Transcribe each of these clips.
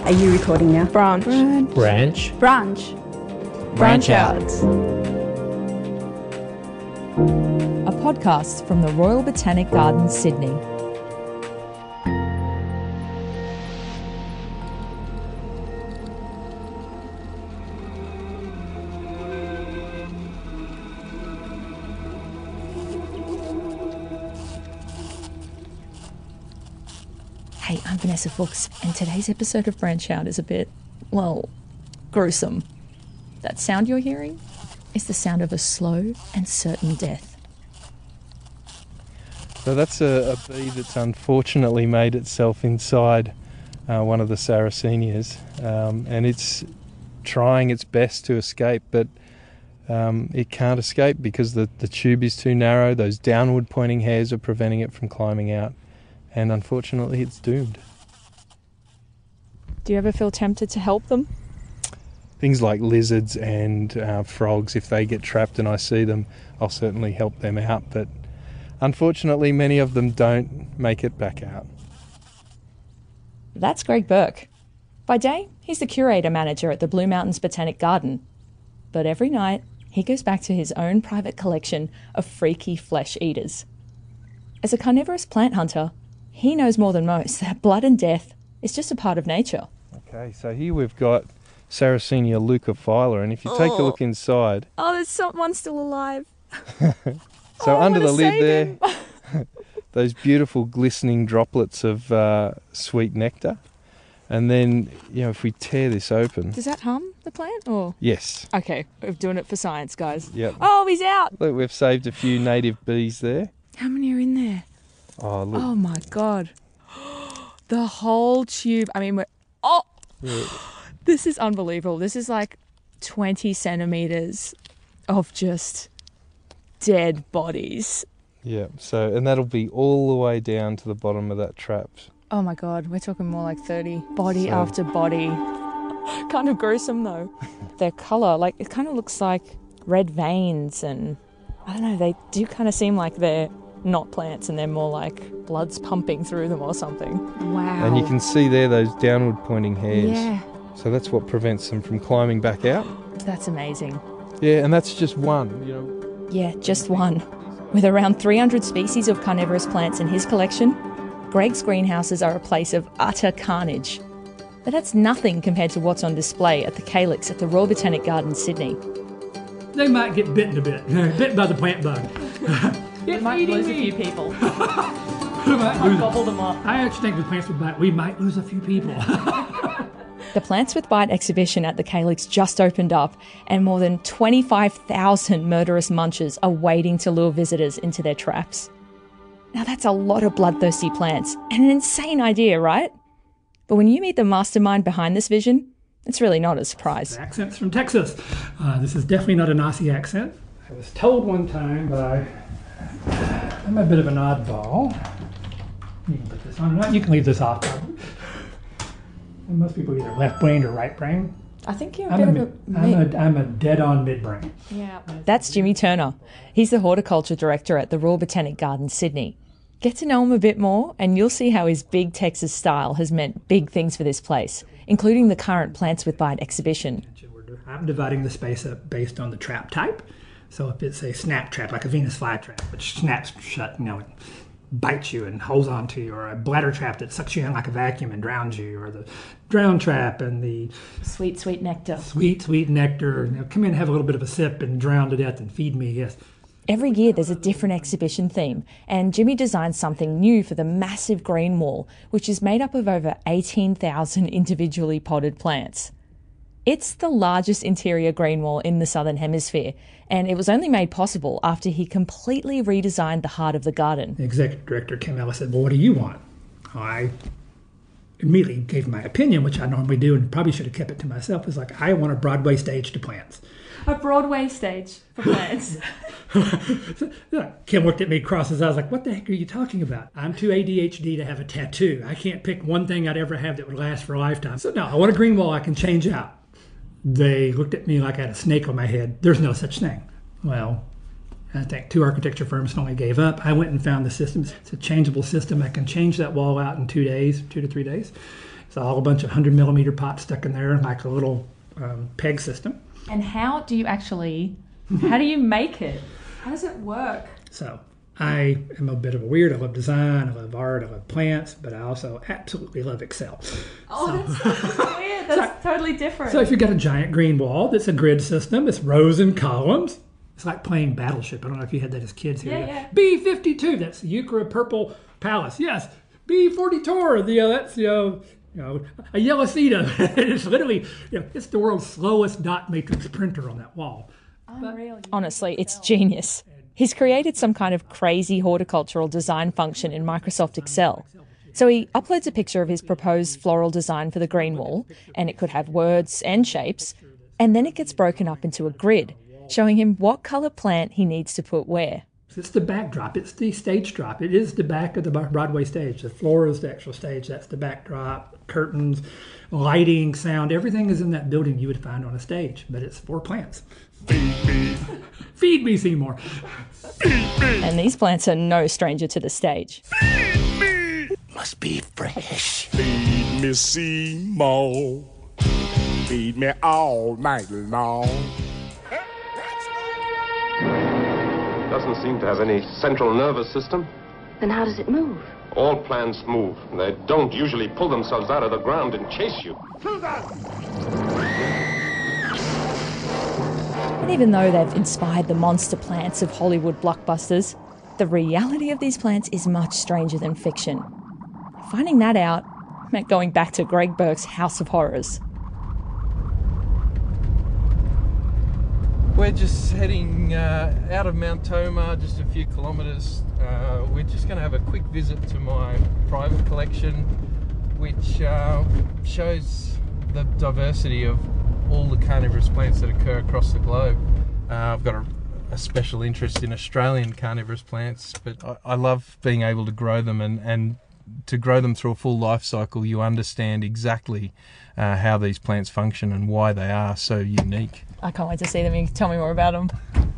Are you recording now? Branch. Branch. Branch. Branch out. A podcast from the Royal Botanic Gardens, Sydney. Hey, I'm Vanessa Fuchs, and today's episode of Branch Out is a bit, well, gruesome. That sound you're hearing is the sound of a slow and certain death. So that's a bee that's unfortunately made itself inside one of the Sarracenias, and it's trying its best to escape, but it can't escape because the tube is too narrow. Those downward pointing hairs are preventing it from climbing out, and unfortunately it's doomed. Do you ever feel tempted to help them? Things like lizards and frogs, if they get trapped and I see them, I'll certainly help them out, but unfortunately many of them don't make it back out. That's Greg Burke. By day, he's the curator manager at the Blue Mountains Botanic Garden. But every night, he goes back to his own private collection of freaky flesh eaters. As a carnivorous plant hunter, he knows more than most that blood and death is just a part of nature. Okay, so here we've got Sarracenia leucophylla, and if you take a look inside... Oh, there's one still alive. So I under the wanna lid save there, those beautiful glistening droplets of sweet nectar. And then, if we tear this open... Does that harm the plant? Or Yes. okay, we're doing it for science, guys. Yep. Oh, he's out. Look, we've saved a few native bees there. How many are in there? Oh, look. Oh my god. The whole tube. I mean, this is unbelievable. This is like 20 centimeters of just dead bodies. Yeah, and that'll be all the way down to the bottom of that trap. Oh my god, we're talking more like 30. Body So- after body. Kind of gruesome though. Their colour, it kind of looks like red veins, and I don't know, they do kind of seem like they're not plants and they're more like blood's pumping through them or something. Wow. And you can see there those downward pointing hairs. Yeah, So that's what prevents them from climbing back out. that's amazing. Yeah, and that's just one, Yeah, just one. With around 300 species of carnivorous plants in his collection, Greg's greenhouses are a place of utter carnage. But that's nothing compared to what's on display at the Calyx at the Royal Botanic Gardens, Sydney. They might get bitten a bit. Bitten by the plant bug. We might lose a few people. We might lose Gobble them up. I actually think the plants would bite. We might lose a few people. The Plants with Bite exhibition at the Calyx just opened up, and more than 25,000 murderous munchers are waiting to lure visitors into their traps. Now that's a lot of bloodthirsty plants, and an insane idea, right? But when you meet the mastermind behind this vision, it's really not a surprise. Accent's from Texas. This is definitely not a Nazi accent. I was told one time by... I'm a bit of an oddball. You can put this on or not. You can leave this off. Probably. And most people are either left-brained or right-brained. I think you're a bit of a... I'm a dead-on midbrain. Yeah. That's Jimmy Turner. He's the horticulture director at the Royal Botanic Gardens, Sydney. Get to know him a bit more and you'll see how his big Texas style has meant big things for this place, including the current Plants with Bite exhibition. I'm dividing the space up based on the trap type. So if it's a snap trap, like a Venus flytrap, which snaps shut, it bites you and holds onto you, or a bladder trap that sucks you in like a vacuum and drowns you, or the drown trap and the Sweet, sweet nectar. sweet nectar. Come in, have a little bit of a sip and drown to death and feed me, yes. Every year there's a different exhibition theme, and Jimmy designed something new for the massive green wall, which is made up of over 18,000 individually potted plants. It's the largest interior green wall in the Southern Hemisphere, and it was only made possible after he completely redesigned the heart of the garden. The executive director came out and said, well, what do you want? I immediately gave my opinion, which I normally do and probably should have kept it to myself. Is like, I want a Broadway stage to plants. A Broadway stage for plants. Kim looked at me, crossed his eyes, like, what the heck are you talking about? I'm too ADHD to have a tattoo. I can't pick one thing I'd ever have that would last for a lifetime. So no, I want a green wall I can change out. They looked at me like I had a snake on my head. There's no such thing. Well, I think 2 architecture firms finally gave up. I went and found the system. It's a changeable system. I can change that wall out in 2 days, 2 to 3 days. It's all a bunch of 100 millimeter pots stuck in there like a little peg system. And how do you make it? How does it work? So I am a bit of a weird. I love design, I love art, I love plants, but I also absolutely love Excel. That's weird. That's totally different. So if you've got a giant green wall that's a grid system, it's rows and columns. It's like playing Battleship. I don't know if you had that as kids here. Yeah. B-52, that's the Euchre Purple Palace. Yes. B-42, that's, a yellow Cedar. It's literally, it's the world's slowest dot matrix printer on that wall. Unreal. Honestly, it's genius. He's created some kind of crazy horticultural design function in Microsoft Excel. So he uploads a picture of his proposed floral design for the green wall, and it could have words and shapes, and then it gets broken up into a grid, showing him what colour plant he needs to put where. It's the backdrop. It's the stage drop. It is the back of the Broadway stage. The floor is the actual stage. That's the backdrop, curtains, lighting, sound. Everything is in that building you would find on a stage, but it's for plants. Feed me. Feed me, Seymour. Feed me. And these plants are no stranger to the stage. Feed me. Must be fresh. Feed me, Seymour. Feed me all night long. Doesn't seem to have any central nervous system. Then how does it move? All plants move. They don't usually pull themselves out of the ground and chase you. And even though they've inspired the monster plants of Hollywood blockbusters, the reality of these plants is much stranger than fiction. Finding that out meant going back to Greg Burke's House of Horrors. We're just heading out of Mount Tomah, just a few kilometres. We're just going to have a quick visit to my private collection, which shows the diversity of all the carnivorous plants that occur across the globe. I've got a special interest in Australian carnivorous plants, but I love being able to grow them, and to grow them through a full life cycle, you understand exactly how these plants function and why they are so unique. I can't wait to see them. You can tell me more about them.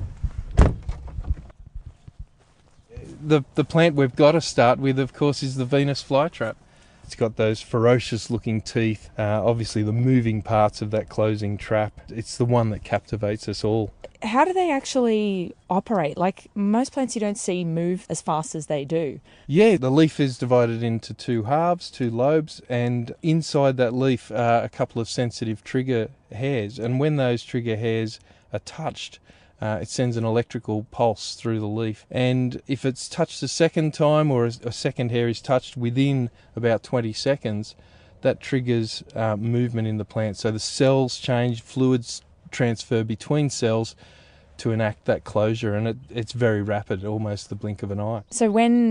The plant we've got to start with, of course, is the Venus flytrap. It's got those ferocious looking teeth, obviously the moving parts of that closing trap. It's the one that captivates us all. How do they actually operate? Like, most plants you don't see move as fast as they do. Yeah, the leaf is divided into two halves, two lobes, and inside that leaf are a couple of sensitive trigger hairs. And when those trigger hairs are touched, it sends an electrical pulse through the leaf. And if it's touched a second time, or a second hair is touched within about 20 seconds, that triggers movement in the plant. So the cells change, fluids transfer between cells to enact that closure, and it's very rapid, almost the blink of an eye. So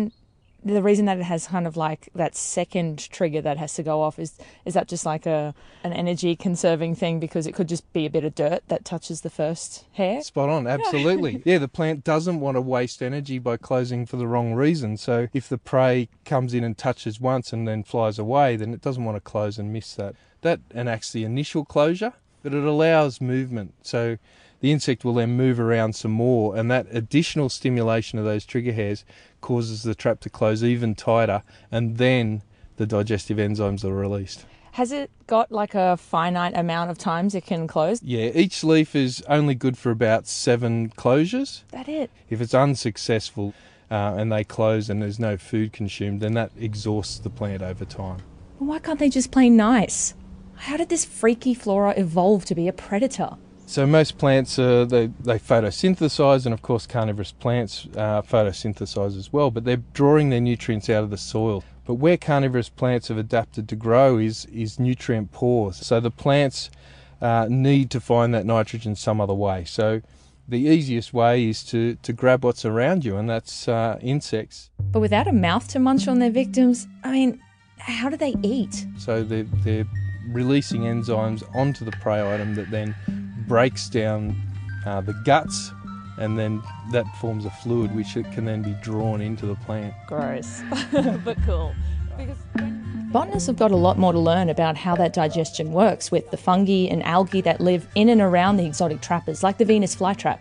the reason that it has kind of like that second trigger that has to go off, is that just like an energy conserving thing, because it could just be a bit of dirt that touches the first hair? Spot on, absolutely. Yeah, the plant doesn't want to waste energy by closing for the wrong reason. So if the prey comes in and touches once and then flies away, then it doesn't want to close and miss that. That enacts the initial closure, but it allows movement. So the insect will then move around some more, and that additional stimulation of those trigger hairs causes the trap to close even tighter, and then the digestive enzymes are released. Has it got like a finite amount of times it can close? Yeah, each leaf is only good for about 7 closures. That it? If it's unsuccessful and they close and there's no food consumed, then that exhausts the plant over time. Well, why can't they just play nice? How did this freaky flora evolve to be a predator? So most plants, they photosynthesize, and of course carnivorous plants photosynthesize as well, but they're drawing their nutrients out of the soil. But where carnivorous plants have adapted to grow is nutrient poor. So the plants need to find that nitrogen some other way. So the easiest way is to grab what's around you, and that's insects. But without a mouth to munch on their victims, I mean, how do they eat? So they're releasing enzymes onto the prey item that then breaks down the guts, and then that forms a fluid which it can then be drawn into the plant. Gross, but cool. Botanists have got a lot more to learn about how that digestion works with the fungi and algae that live in and around the exotic trappers, like the Venus flytrap.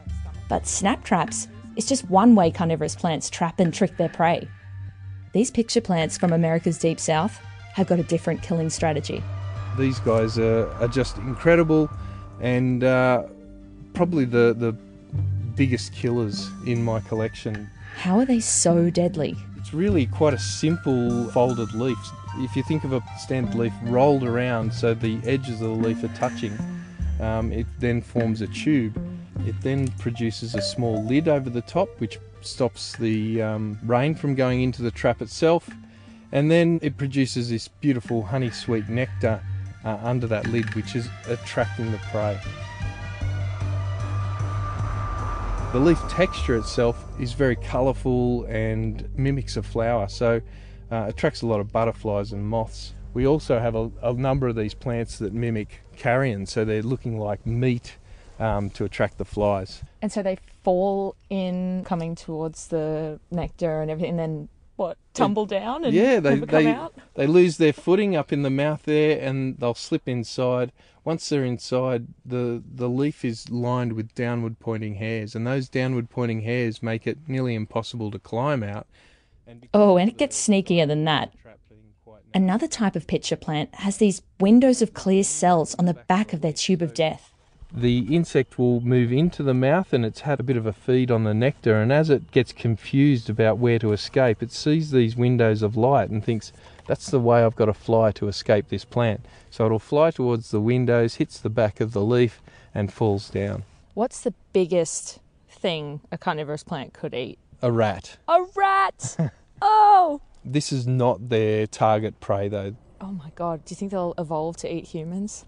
But snap traps is just one way carnivorous plants trap and trick their prey. These picture plants from America's deep south have got a different killing strategy. These guys are just incredible, and probably the biggest killers in my collection. How are they so deadly? It's really quite a simple folded leaf. If you think of a standard leaf rolled around so the edges of the leaf are touching, it then forms a tube. It then produces a small lid over the top which stops the rain from going into the trap itself, and then it produces this beautiful honey sweet nectar under that lid, which is attracting the prey. The leaf texture itself is very colourful and mimics a flower, so attracts a lot of butterflies and moths. We also have a number of these plants that mimic carrion, so they're looking like meat to attract the flies. And so they fall in coming towards the nectar and everything, and then what, tumble down and never come out? They lose their footing up in the mouth there, and they'll slip inside. Once they're inside, the leaf is lined with downward pointing hairs, and those downward pointing hairs make it nearly impossible to climb out. And it gets sneakier than that. Another type of pitcher plant has these windows of clear cells on the back of their tube of death. The insect will move into the mouth, and it's had a bit of a feed on the nectar, and as it gets confused about where to escape, it sees these windows of light and thinks, that's the way I've got to fly to escape this plant. So it'll fly towards the windows, hits the back of the leaf and falls down. What's the biggest thing a carnivorous plant could eat? A rat. A rat! Oh! This is not their target prey though. Oh my God, do you think they'll evolve to eat humans?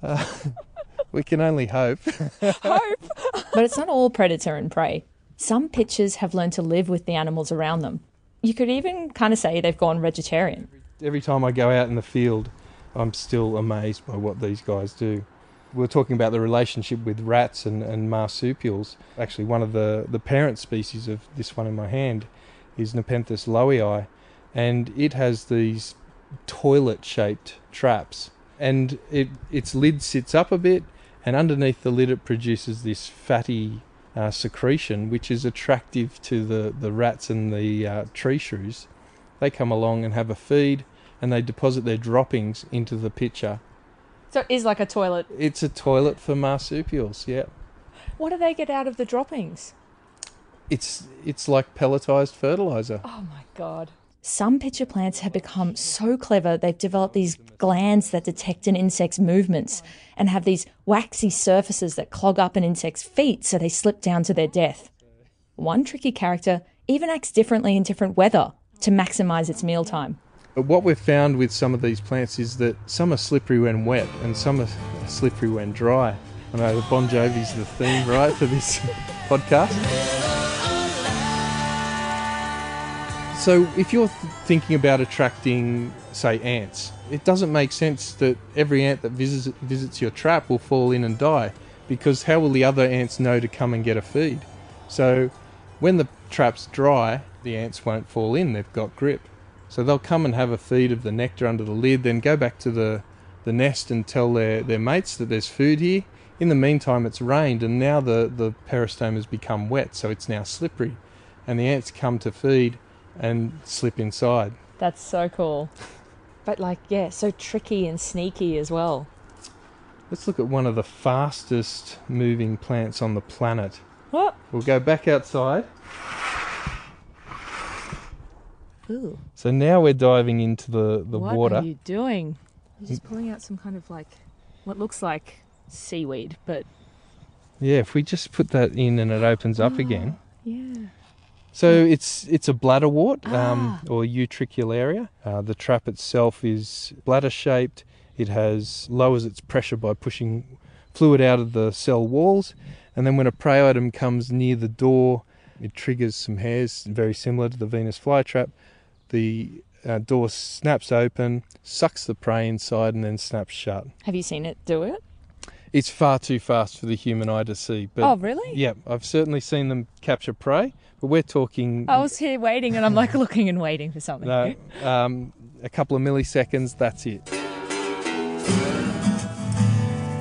We can only hope. Hope! But it's not all predator and prey. Some pitchers have learned to live with the animals around them. You could even kind of say they've gone vegetarian. Every time I go out in the field, I'm still amazed by what these guys do. We're talking about the relationship with rats and marsupials. Actually, one of the parent species of this one in my hand is Nepenthes lowii, and it has these toilet-shaped traps. And its lid sits up a bit, and underneath the lid it produces this fatty secretion, which is attractive to the rats and the tree shrews. They come along and have a feed, and they deposit their droppings into the pitcher. So it is like a toilet. It's a toilet for marsupials, yeah. What do they get out of the droppings? It's like pelletized fertilizer. Oh my God. Some pitcher plants have become so clever they've developed these glands that detect an insect's movements and have these waxy surfaces that clog up an insect's feet so they slip down to their death. One tricky character even acts differently in different weather to maximise its mealtime. What we've found with some of these plants is that some are slippery when wet and some are slippery when dry. I know Bon Jovi's the theme, right, for this podcast. So if you're thinking about attracting, say, ants, it doesn't make sense that every ant that visits your trap will fall in and die, because how will the other ants know to come and get a feed? So when the trap's dry, the ants won't fall in, they've got grip. So they'll come and have a feed of the nectar under the lid, then go back to the nest and tell their mates that there's food here. In the meantime, it's rained, and now the peristome has become wet, so it's now slippery. And the ants come to feed and slip inside. That's so cool. But so tricky and sneaky as well. Let's look at one of the fastest moving plants on the planet. What? We'll go back outside. Ooh. So now we're diving into the water. What are you doing? You're just pulling out some kind of what looks like seaweed, but... Yeah, if we just put that in and it opens up again. Yeah. So it's a bladderwort or utricularia. The trap itself is bladder-shaped. It lowers its pressure by pushing fluid out of the cell walls, and then when a prey item comes near the door, it triggers some hairs, very similar to the Venus flytrap. The door snaps open, sucks the prey inside, and then snaps shut. Have you seen it do it? It's far too fast for the human eye to see. But oh, really? Yeah, I've certainly seen them capture prey, but we're talking... I was here waiting, and I'm looking and waiting for something. No, a couple of milliseconds, that's it.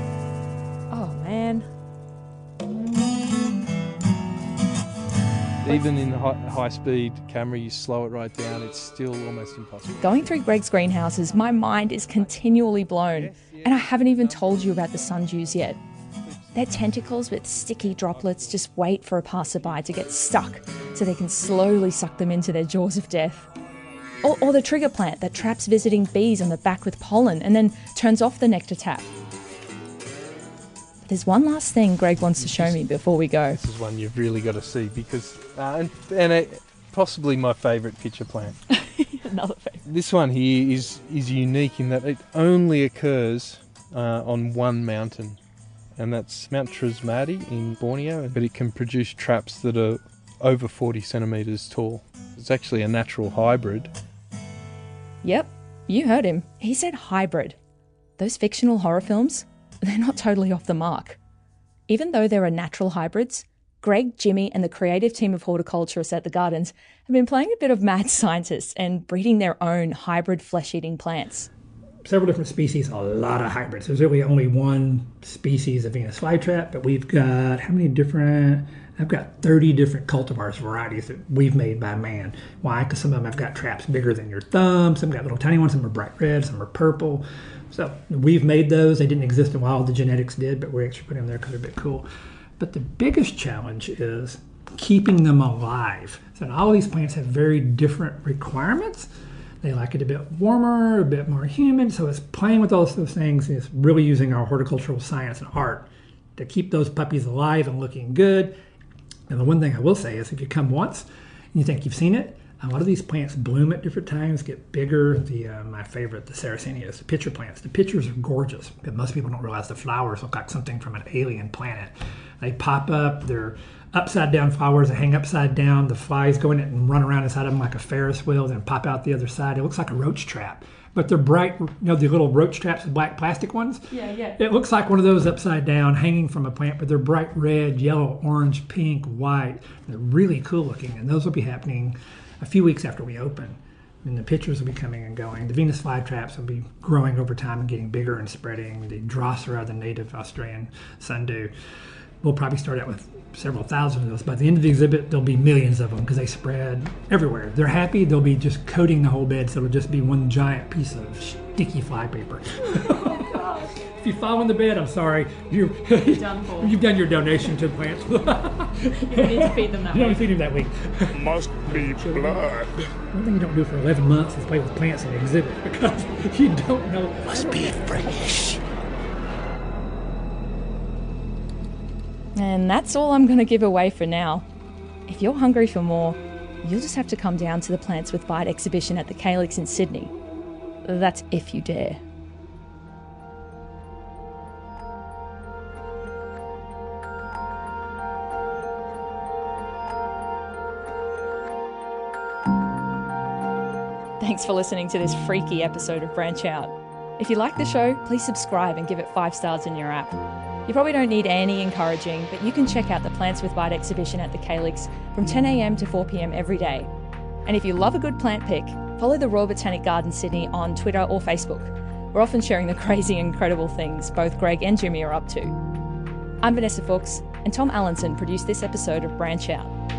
Oh, man. There even in high-speed camera, you slow it right down, it's still almost impossible. Going through Greg's greenhouses, my mind is continually blown, and I haven't even told you about the sundews yet. Their tentacles with sticky droplets just wait for a passerby to get stuck so they can slowly suck them into their jaws of death. Or the trigger plant that traps visiting bees on the back with pollen and then turns off the nectar tap. But there's one last thing Greg wants to show me before we go. This is one you've really got to see because, possibly my favourite pitcher plant. Another favourite. This one here is unique in that it only occurs on one mountain, and that's Mount Trasmati in Borneo, but it can produce traps that are over 40 centimetres tall. It's actually a natural hybrid. Yep, you heard him. He said hybrid. Those fictional horror films, they're not totally off the mark. Even though there are natural hybrids, Greg, Jimmy and the creative team of horticulturists at the Gardens have been playing a bit of mad scientists and breeding their own hybrid flesh-eating plants. Several different species, a lot of hybrids. There's really only one species of Venus flytrap, but we've got, I've got 30 different cultivars varieties that we've made by man. Why? Because some of them have got traps bigger than your thumb, some got little tiny ones, some are bright red, some are purple. So we've made those. They didn't exist in wild, the genetics did, but we actually put them there because they're a bit cool. But the biggest challenge is keeping them alive. So all of these plants have very different requirements. They like it a bit warmer, a bit more humid. So it's playing with all those things. It's really using our horticultural science and art to keep those puppies alive and looking good. And the one thing I will say is if you come once and you think you've seen it, a lot of these plants bloom at different times, get bigger. My favorite, the Sarracenias, the pitcher plants. The pitchers are gorgeous, but most people don't realize the flowers look like something from an alien planet. They pop up, they're upside down flowers that hang upside down. The flies go in it and run around inside of them like a Ferris wheel, then pop out the other side. It looks like a roach trap. But they're bright, the little roach traps, the black plastic ones? Yeah. It looks like one of those upside down, hanging from a plant, but they're bright red, yellow, orange, pink, white. They're really cool looking, and those will be happening a few weeks after we open. And the pitchers will be coming and going. The Venus flytraps will be growing over time and getting bigger and spreading. The Drosera, the native Australian sundew, we'll probably start out with several thousand of those. By the end of the exhibit, there'll be millions of them because they spread everywhere. They're happy. They'll be just coating the whole bed, so it'll just be one giant piece of sticky flypaper. If you fall in the bed, I'm sorry. You've done your donation to the plants. You don't need to feed them that You don't week. feed them that week. Must be blood. One thing you don't do for 11 months is play with plants in the exhibit because you don't know. Must be fresh. And that's all I'm going to give away for now. If you're hungry for more, you'll just have to come down to the Plants with Bite exhibition at the Calyx in Sydney. That's if you dare. Thanks for listening to this freaky episode of Branch Out. If you like the show, please subscribe and give it 5 stars in your app. You probably don't need any encouraging, but you can check out the Plants with Bite exhibition at the Calyx from 10 a.m. to 4 p.m. every day. And if you love a good plant pic, follow the Royal Botanic Garden Sydney on Twitter or Facebook. We're often sharing the crazy and incredible things both Greg and Jimmy are up to. I'm Vanessa Fuchs, and Tom Allenson produced this episode of Branch Out.